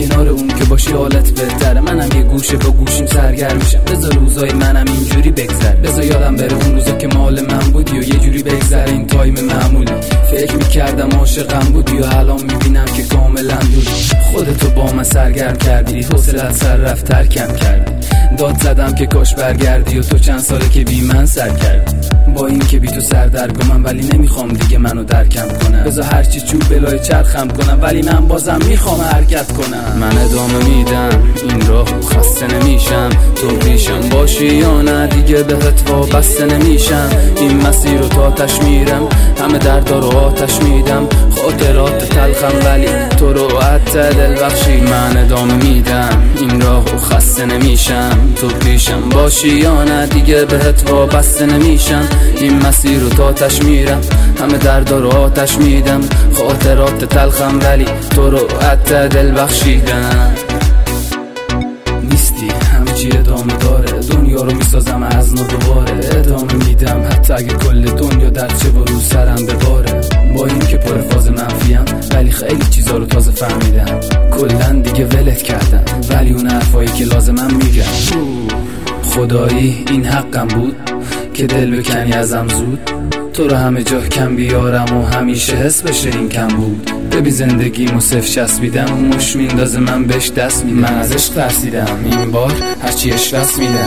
کنار اون که باشی حالت بهتره. منم یه گوشه با گوشیم سرگرم میشم، بذار روزای منم اینجوری بگذر، بذار یادم بره اون روزا که مال من بودی و یه جوری بگذره این تایم معمولی. فکر میکردم عاشقم بودی و الان میبینم که کاملا دوری. خودتو با من سرگرم کردی، حوصله‌ات سر رفت ترکم کردی. داد زدم که کاش برگردی و تو چند ساله که بی من سر کردی. با این که بی تو سردرگمم ولی نمیخوام دیگه منو درکم کنم. بذار هرچی چوب بلای چرخم کنم ولی من بازم میخوام حرکت کنم. من ادامه میدم این راه خسته نمیشم، تو پیشم باشی یا نه دیگه بهت وابسته نمیشم. این مسیر رو تا آتش میرم، همه دردا رو آتش میدم. خاطرات تلخم ولی تو رو حتی دل بخشی. من ادامه میدم این راه رو خسته نمیشم، تو پیشم باشی یا نه دیگه بهت وابسته نمیشم. این مسیر رو تا آتش میرم، همه دردا رو آتش میدم. خاطرات تلخم ولی تو رو حتی دل بخشیدم. نیستی همه چی ادامه داره، دنیا رو میسازم از نو دوباره. ادامه میدم حتی اگه کل دنیا درد چه و رو سرم بباره. با این که پر فاز منفیم ولی خیلی چیزا رو تازه فهمیدم. کلن دیگه ولت کردم ولی اون حرفایی که لازمم میگم. خدایی این حقم بود که دل بکنی ازم زود. تو رو همه جا کم بیارم و همیشه حس بشه این کم بود. ببین زندگیمو صفر چسبیدم و مش میندازه من بهش دست میدم. من از عشق ترسیدم این بار هرچی عشق دست میدم.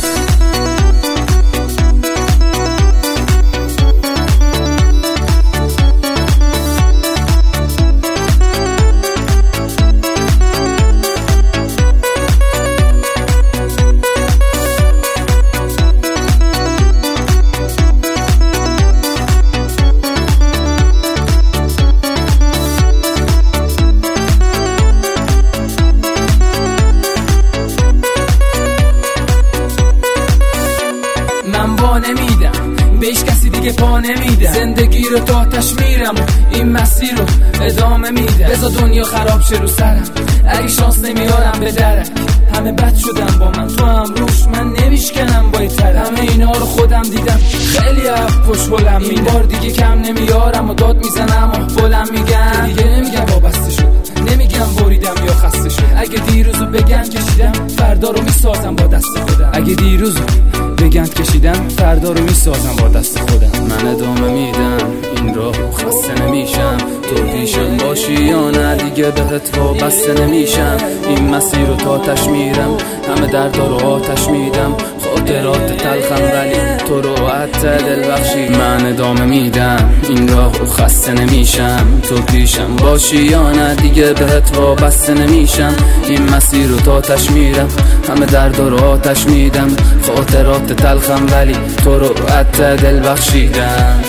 من با نمیدم بهش کسی دیگه پا نمیدم. زندگی رو تا آتش میرم و این مسیر رو ادامه میدم. بذار دنیا خراب شه رو سرم اگه شانس نمیارم به درک. همه بد شدم با من، تو هم روش من نمیشکنم با طرف. همه اینا رو خودم دیدم خیلی اف پشت بلم. این بار دیگه کم نمیارم و داد میزنم و بلم میگم. دیگه نمیگم وابسته شدم، نمیگم بریدم یا خسته شدم. اگه دیروزو بگن کشیدم فردا رو میسازم با دست خودم. اگه دیروزو بگند کشیدم فردا رو میسازم با دست خودم. من ادامه میدم این راه خسته نمیشم، تو پیشم باشی یا نه دیگه بهت وابسته نمیشم. این مسیر رو تا آتش میرم، همه دردا رو آتش میدم. خاطرات تلخم ولی تو رو حتی دل بخشی. من ادامه میدم این راه رو خسته نمیشم، تو پیشم باشی یا نه دیگه بهت وابسته نمیشم. این مسیر رو تا آتش میرم، همه دردا رو آتش میدم. خاطرات تلخم ولی تو رو حتی دل بخشیدم.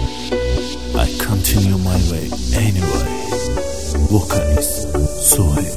I continue my way anyway. Vocalist Sohail.